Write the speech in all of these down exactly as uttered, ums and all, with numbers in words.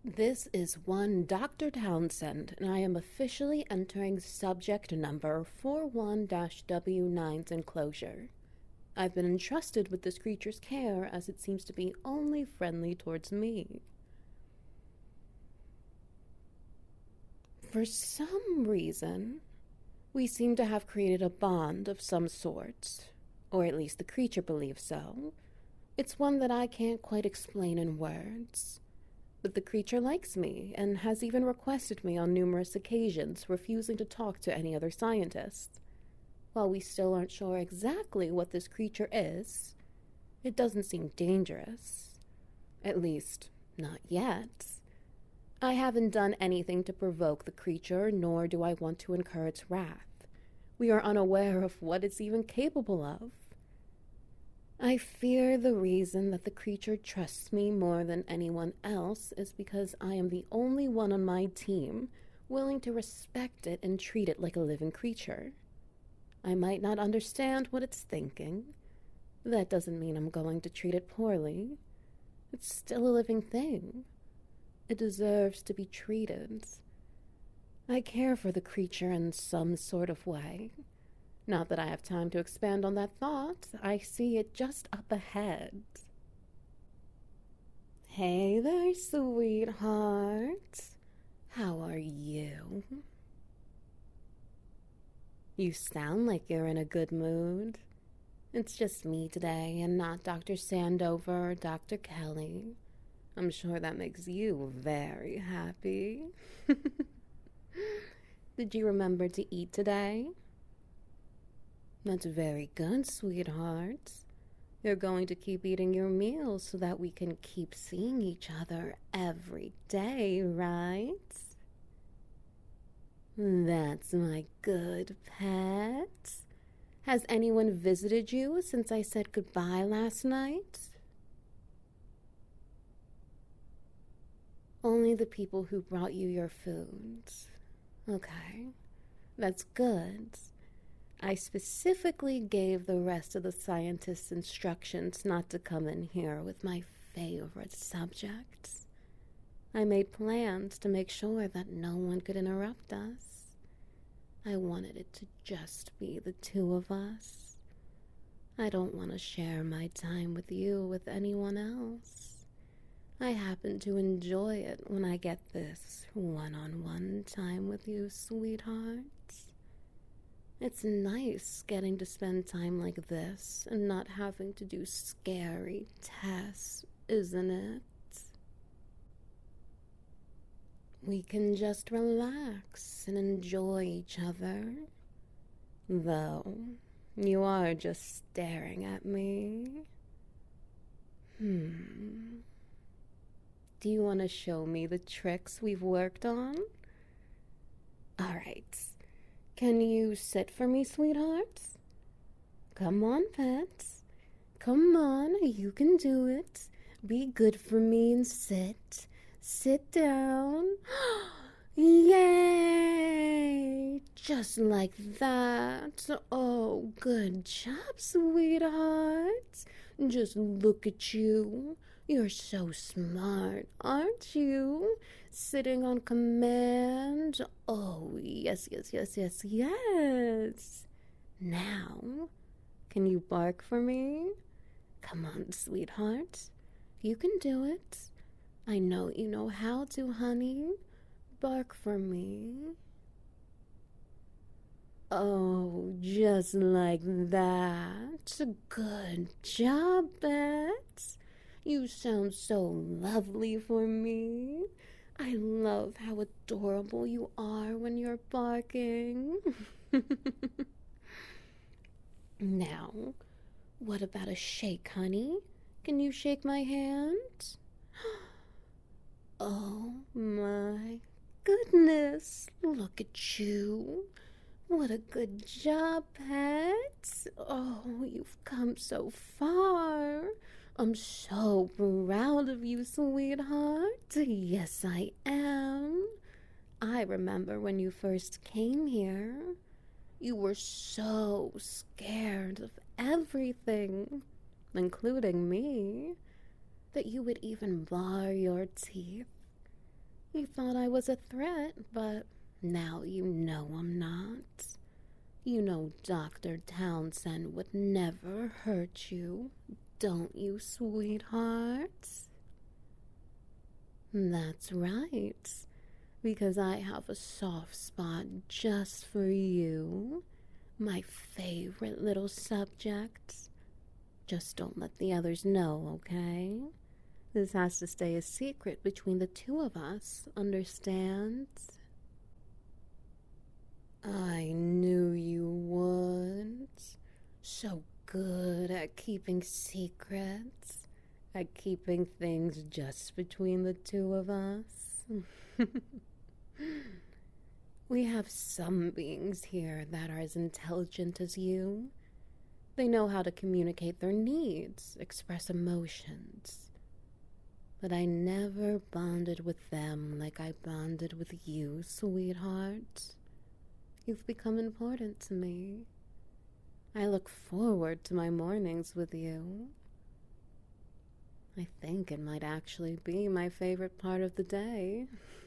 This is one Doctor Townsend, and I am officially entering subject number forty-one W nine's enclosure. I've been entrusted with this creature's care as it seems to be only friendly towards me. For some reason, we seem to have created a bond of some sort, or at least the creature believes so. It's one that I can't quite explain in words. But the creature likes me and has even requested me on numerous occasions, refusing to talk to any other scientists. While we still aren't sure exactly what this creature is, it doesn't seem dangerous. At least, not yet. I haven't done anything to provoke the creature, nor do I want to incur its wrath. We are unaware of what it's even capable of. I fear the reason that the creature trusts me more than anyone else is because I am the only one on my team willing to respect it and treat it like a living creature. I might not understand what it's thinking. That doesn't mean I'm going to treat it poorly. It's still a living thing. It deserves to be treated. I care for the creature in some sort of way. Not that I have time to expand on that thought. I see it just up ahead. Hey there, sweetheart. How are you? You sound like you're in a good mood. It's just me today and not Doctor Sandover or Doctor Kelly. I'm sure that makes you very happy. Did you remember to eat today? That's very good, sweetheart. You're going to keep eating your meals so that we can keep seeing each other every day, right? That's my good pet. Has anyone visited you since I said goodbye last night? Only the people who brought you your food. Okay, that's good. I specifically gave the rest of the scientists instructions not to come in here with my favorite subjects. I made plans to make sure that no one could interrupt us. I wanted it to just be the two of us. I don't want to share my time with you with anyone else. I happen to enjoy it when I get this one-on-one time with you, sweetheart. It's nice getting to spend time like this and not having to do scary tests, isn't it? We can just relax and enjoy each other. Though, you are just staring at me. Hmm. Do you want to show me the tricks we've worked on? All right. Can you sit for me, sweetheart? Come on, pet. Come on, you can do it. Be good for me and sit. Sit down. Yay! Just like that. Oh, good job, sweetheart. Just look at you. You're so smart, aren't you? Sitting on command. Oh, yes, yes, yes, yes, yes. Now, can you bark for me? Come on, sweetheart. You can do it. I know you know how to, honey. Bark for me. Oh, just like that. Good job, Bet. You sound so lovely for me. I love how adorable you are when you're barking. Now, what about a shake, honey? Can you shake my hand? Oh my goodness, look at you. What a good job, pet. Oh, you've come so far. I'm so proud of you, sweetheart. Yes, I am. I remember when you first came here. You were so scared of everything, including me, that you would even bar your teeth. You thought I was a threat, but now you know I'm not. You know Doctor Townsend would never hurt you, don't you, sweetheart? That's right, because I have a soft spot just for you, my favorite little subject. Just don't let the others know, okay? This has to stay a secret between the two of us, understand? I knew you would. So good at keeping secrets, at keeping things just between the two of us. We have some beings here that are as intelligent as you. They know how to communicate their needs, express emotions. But I never bonded with them like I bonded with you, sweetheart. You've become important to me. I look forward to my mornings with you. I think it might actually be my favorite part of the day.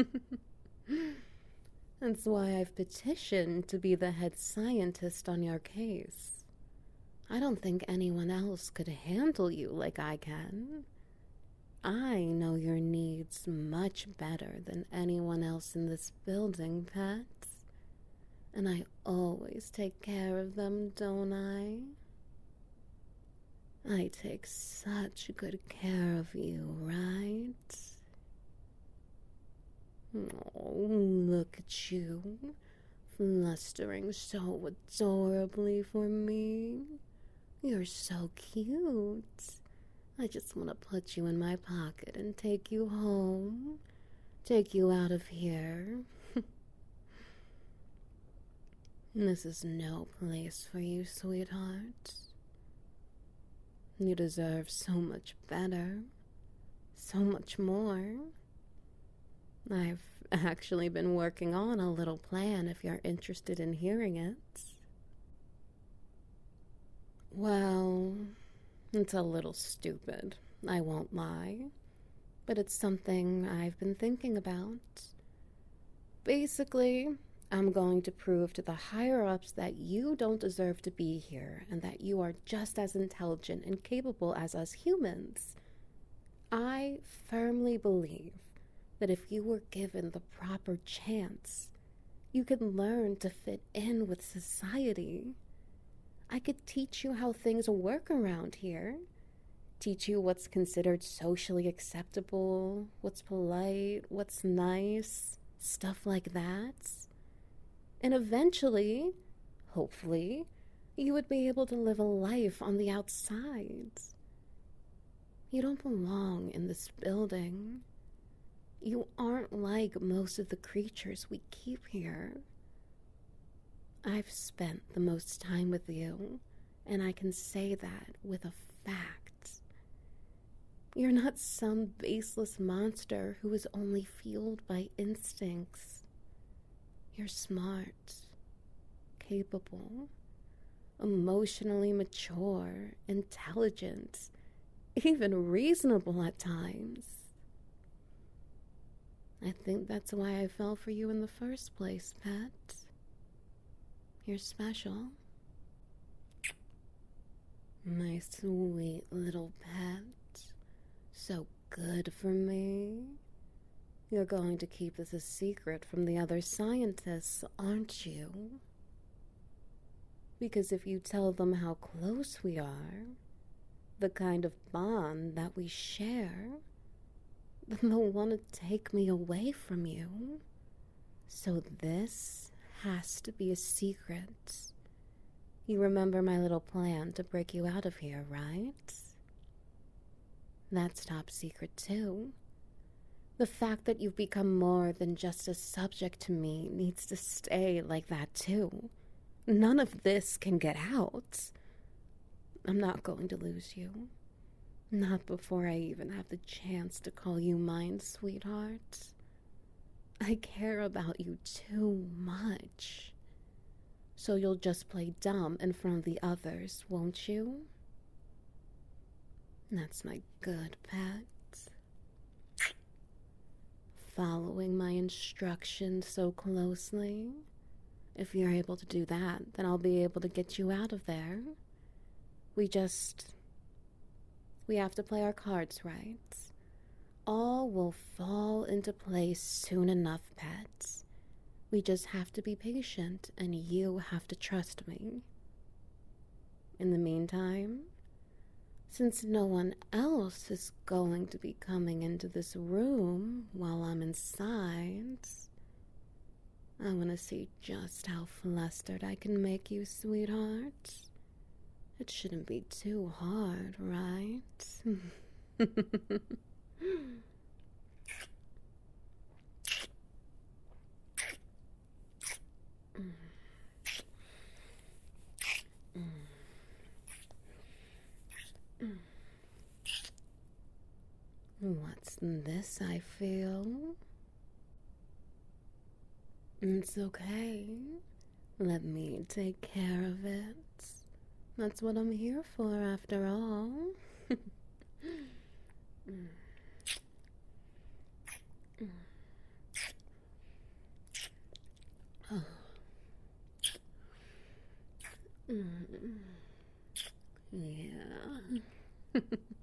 That's why I've petitioned to be the head scientist on your case. I don't think anyone else could handle you like I can. I know your needs much better than anyone else in this building, Pet. And I always take care of them, don't I? I take such good care of you, right? Oh, look at you, flustering so adorably for me. You're so cute. I just want to put you in my pocket and take you home. Take you out of here. This is no place for you, sweetheart. You deserve so much better. So much more. I've actually been working on a little plan if you're interested in hearing it. Well, it's a little stupid, I won't lie, but it's something I've been thinking about. Basically, I'm going to prove to the higher-ups that you don't deserve to be here and that you are just as intelligent and capable as us humans. I firmly believe that if you were given the proper chance, you could learn to fit in with society. I could teach you how things work around here. Teach you what's considered socially acceptable, what's polite, what's nice, stuff like that. And eventually, hopefully, you would be able to live a life on the outside. You don't belong in this building. You aren't like most of the creatures we keep here. I've spent the most time with you, and I can say that with a fact. You're not some baseless monster who is only fueled by instincts. You're smart, capable, emotionally mature, intelligent, even reasonable at times. I think that's why I fell for you in the first place, Pet. You're special. My sweet little pet. So good for me. You're going to keep this a secret from the other scientists, aren't you? Because if you tell them how close we are, the kind of bond that we share, then they'll want to take me away from you. So this has to be a secret. You remember my little plan to break you out of here, right? That's top secret too. The fact that you've become more than just a subject to me needs to stay like that too. None of this can get out. I'm not going to lose you. Not before I even have the chance to call you mine, sweetheart. I care about you too much. So you'll just play dumb in front of the others, won't you? That's my good pet. following my instructions so closely. If you're able to do that, then I'll be able to get you out of there. We just... We have to play our cards right. All will fall into place soon enough, pets. We just have to be patient, and you have to trust me. In the meantime, since no one else is going to be coming into this room while I'm inside, I want to see just how flustered I can make you, sweetheart. It shouldn't be too hard, right? What's this I feel? It's okay. Let me take care of it. That's what I'm here for, after all. Oh. Yeah.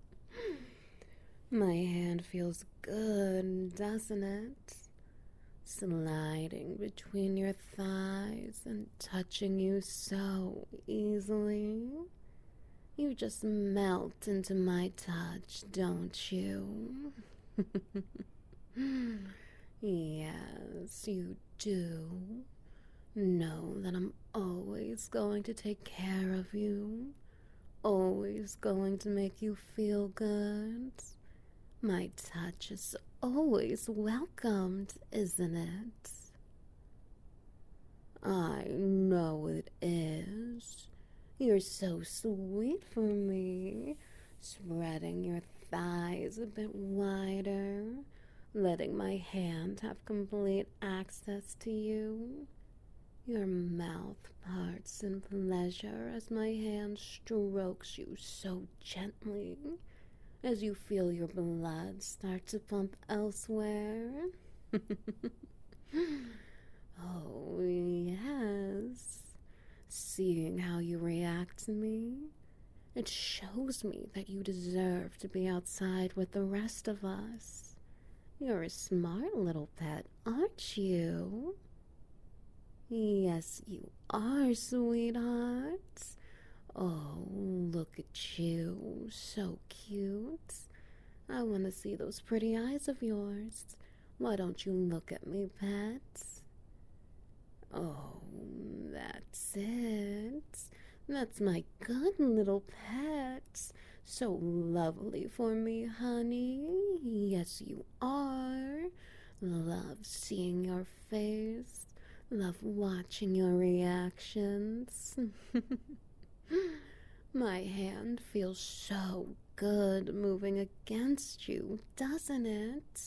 My hand feels good, doesn't it? Sliding between your thighs and touching you so easily. You just melt into my touch, don't you? Yes, you do. Know that I'm always going to take care of you. Always going to make you feel good. My touch is always welcomed, isn't it? I know it is. You're so sweet for me, spreading your thighs a bit wider, letting my hand have complete access to you. Your mouth parts in pleasure as my hand strokes you so gently, as you feel your blood start to pump elsewhere. Oh, yes. Seeing how you react to me, it shows me that you deserve to be outside with the rest of us. You're a smart little pet, aren't you? Yes, you are, sweetheart. Oh, look at you, so cute. I want to see those pretty eyes of yours. Why don't you look at me, pet? Oh, that's it. That's my good little pet. So lovely for me, honey. Yes, you are. Love seeing your face. Love watching your reactions. My hand feels so good moving against you, doesn't it?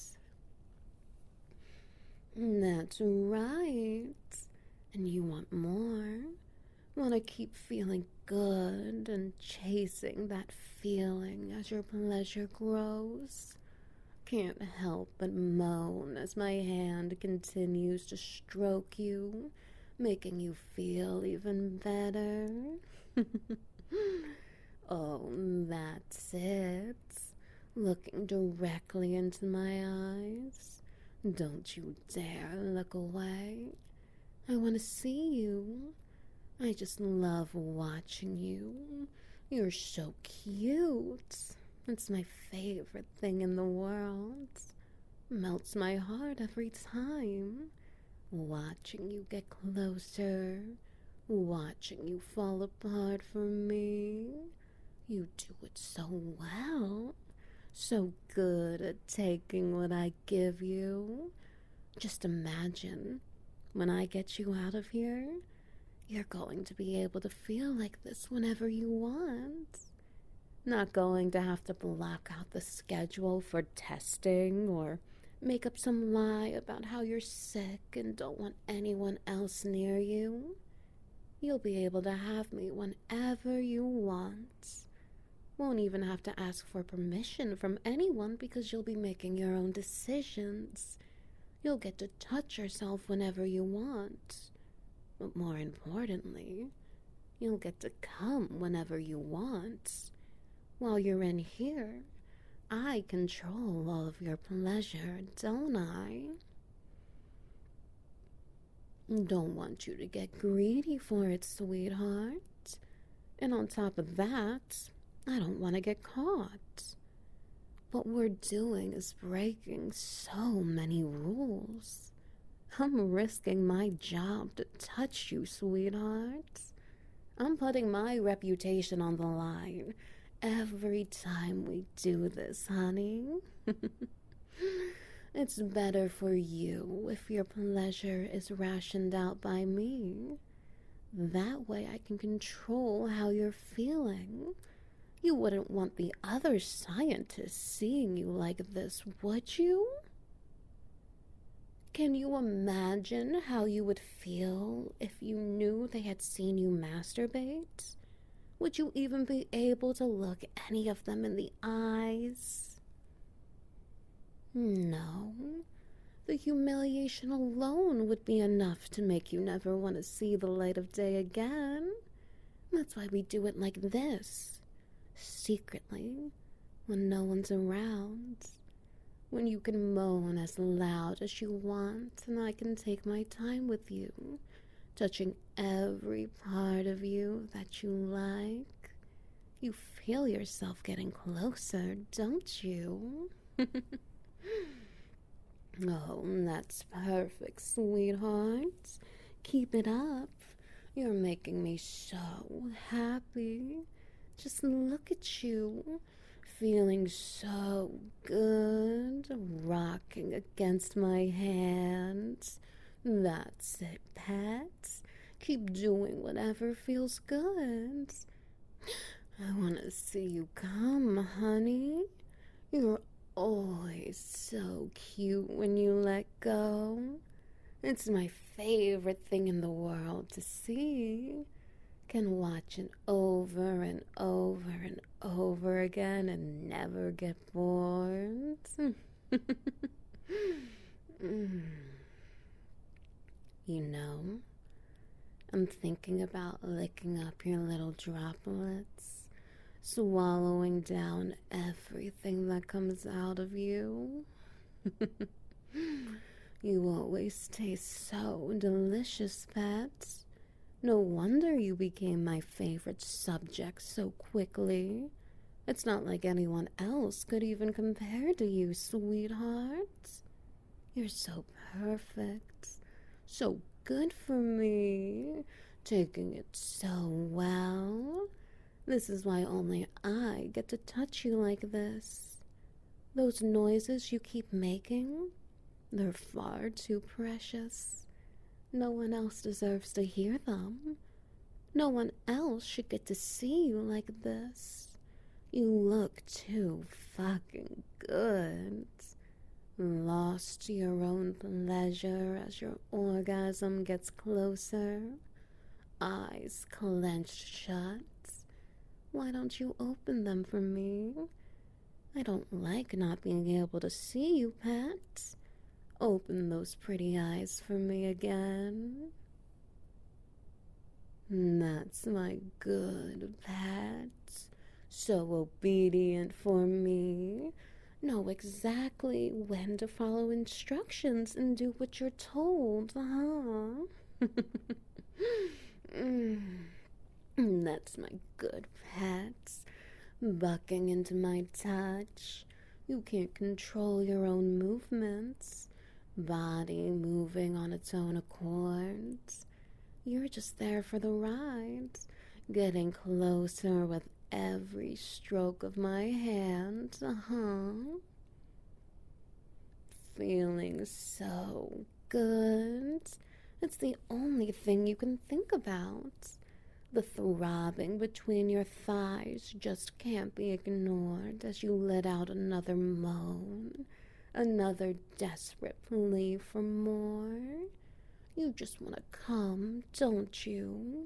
That's right. And you want more. Want to keep feeling good and chasing that feeling as your pleasure grows. Can't help but moan as my hand continues to stroke you, making you feel even better. Oh, that's it. Looking directly into my eyes. Don't you dare look away. I want to see you. I just love watching you. You're so cute. It's my favorite thing in the world. Melts my heart every time. Watching you get closer. Watching you fall apart for me. You do it so well. So good at taking what I give you. Just imagine, when I get you out of here, you're going to be able to feel like this whenever you want. Not going to have to block out the schedule for testing or make up some lie about how you're sick and don't want anyone else near you. You'll be able to have me whenever you want. Won't even have to ask for permission from anyone because you'll be making your own decisions. You'll get to touch yourself whenever you want. But more importantly, you'll get to come whenever you want. While you're in here, I control all of your pleasure, don't I? Don't want you to get greedy for it, sweetheart. And on top of that, I don't want to get caught. What we're doing is breaking so many rules. I'm risking my job to touch you, sweetheart. I'm putting my reputation on the line every time we do this, honey. It's better for you if your pleasure is rationed out by me. That way I can control how you're feeling. You wouldn't want the other scientists seeing you like this, would you? Can you imagine how you would feel if you knew they had seen you masturbate? Would you even be able to look any of them in the eyes? No. The humiliation alone would be enough to make you never want to see the light of day again. That's why we do it like this, secretly, when no one's around. When you can moan as loud as you want and I can take my time with you, touching every part of you that you like. You feel yourself getting closer, don't you? Oh, that's perfect, sweetheart. Keep it up. You're making me so happy. Just look at you, feeling so good, rocking against my hands. That's it, pet. Keep doing whatever feels good. I want to see you come, honey. You're always so cute when you let go. It's my favorite thing in the world to see. Can watch it over and over and over again and never get bored. mm. You know, I'm thinking about licking up your little droplets, swallowing down everything that comes out of you. You always taste so delicious, pet. No wonder you became my favorite subject so quickly. It's not like anyone else could even compare to you, sweetheart. You're so perfect, so good for me, taking it so well. This is why only I get to touch you like this. Those noises you keep making, they're far too precious. No one else deserves to hear them. No one else should get to see you like this. You look too fucking good. Lost to your own pleasure as your orgasm gets closer. Eyes clenched shut. Why don't you open them for me? I don't like not being able to see you, pet. Open those pretty eyes for me again. That's my good pet. So obedient for me. Know exactly when to follow instructions and do what you're told, huh? mm. That's my good pet. Bucking into my touch. You can't control your own movements. Body moving on its own accord. You're just there for the ride, getting closer with every stroke of my hand, uh-huh. Feeling so good. It's the only thing you can think about. The throbbing between your thighs just can't be ignored as you let out another moan. Another desperate plea for more. You just want to come, don't you?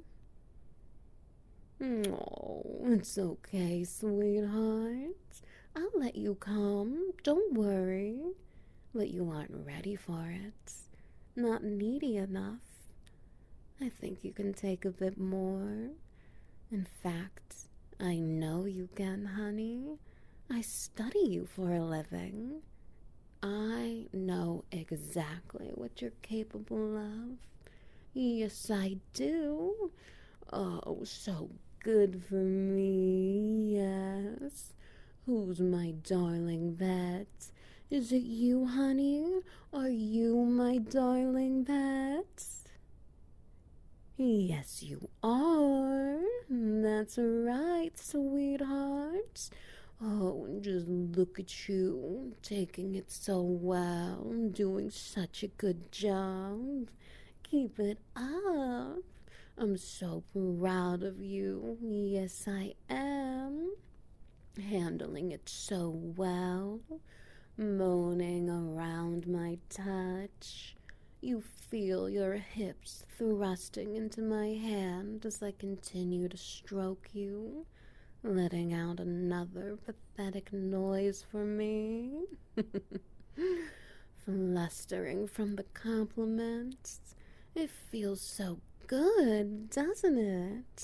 Oh, it's okay, sweetheart. I'll let you come. Don't worry. but you aren't ready for it. Not needy enough. I think you can take a bit more. In fact, I know you can, honey. I study you for a living. I know exactly what you're capable of. Yes, I do. Oh, so good for me, yes. Who's my darling pet? Is it you, honey? Are you my darling pet? Yes, you are. That's right, sweetheart. Oh, just look at you, taking it so well, doing such a good job. Keep it up. I'm so proud of you. Yes, I am. Handling it so well, moaning around my touch. You feel your hips thrusting into my hand as I continue to stroke you, letting out another pathetic noise for me. Flustering from the compliments. It feels so good, doesn't it?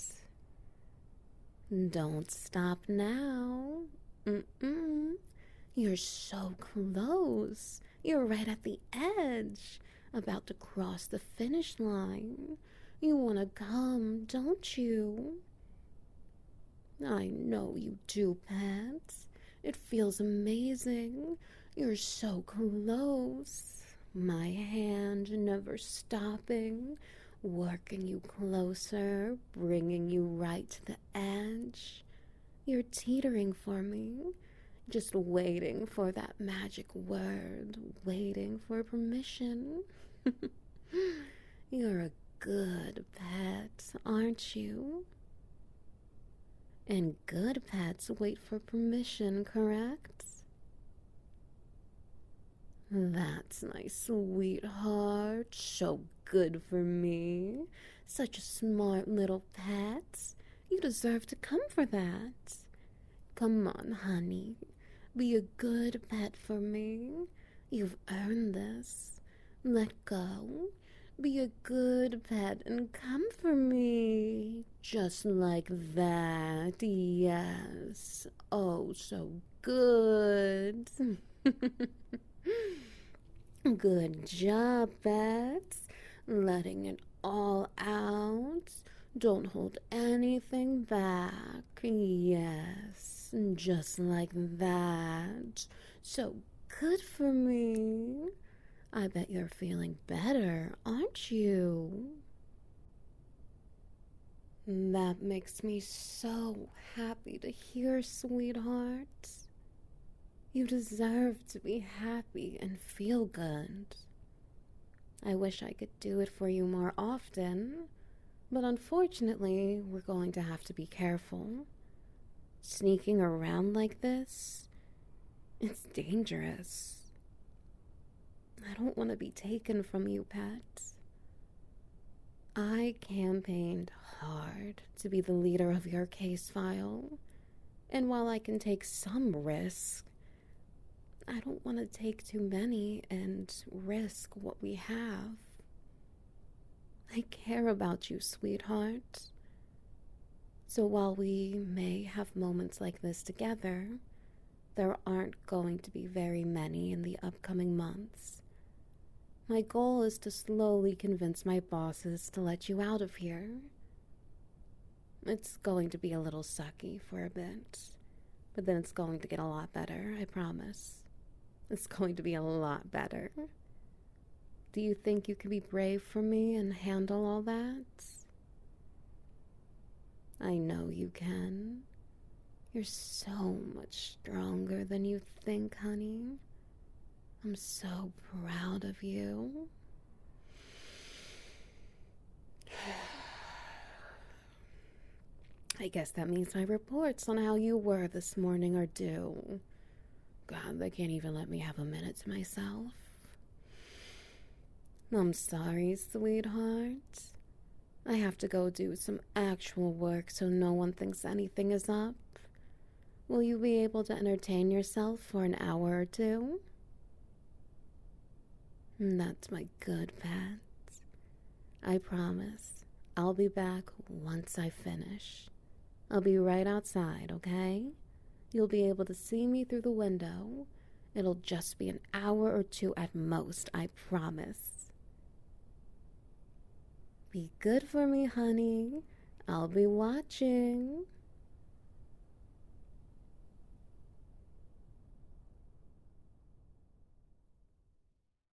Don't stop now. Mm-mm. You're so close. You're right at the edge, about to cross the finish line. You want to come, don't you? I know you do, Pats. It feels amazing. You're so close. My hand never stopping, working you closer, bringing you right to the edge. You're teetering for me, just waiting for that magic word, waiting for permission. You're a good pet, aren't you? And good pets wait for permission, correct? That's my sweetheart. So good for me. Such a smart little pet. You deserve to come for that. Come on, honey. Be a good pet for me. You've earned this. Let go. Be a good pet and come for me. Just like that. Yes. Oh, so good. Good job, pets. Letting it all out. Don't hold anything back. Yes, just like that. So good for me. I bet you're feeling better, aren't you? That makes me so happy to hear, sweetheart. You deserve to be happy and feel good. I wish I could do it for you more often, but unfortunately, we're going to have to be careful. Sneaking around like this, it's dangerous. I don't want to be taken from you, pet. I campaigned hard to be the leader of your case file, and while I can take some risk, I don't want to take too many and risk what we have. I care about you, sweetheart. So while we may have moments like this together, there aren't going to be very many in the upcoming months. My goal is to slowly convince my bosses to let you out of here. It's going to be a little sucky for a bit, but then it's going to get a lot better, I promise. It's going to be a lot better. Do you think you can be brave for me and handle all that? I know you can. You're so much stronger than you think, honey. I'm so proud of you. I guess that means my reports on how you were this morning are due. God, they can't even let me have a minute to myself. I'm sorry, sweetheart. I have to go do some actual work so no one thinks anything is up. Will you be able to entertain yourself for an hour or two? That's my good pet. I promise I'll be back once I finish. I'll be right outside, okay? You'll be able to see me through the window. It'll just be an hour or two at most, I promise. Be good for me, honey. I'll be watching.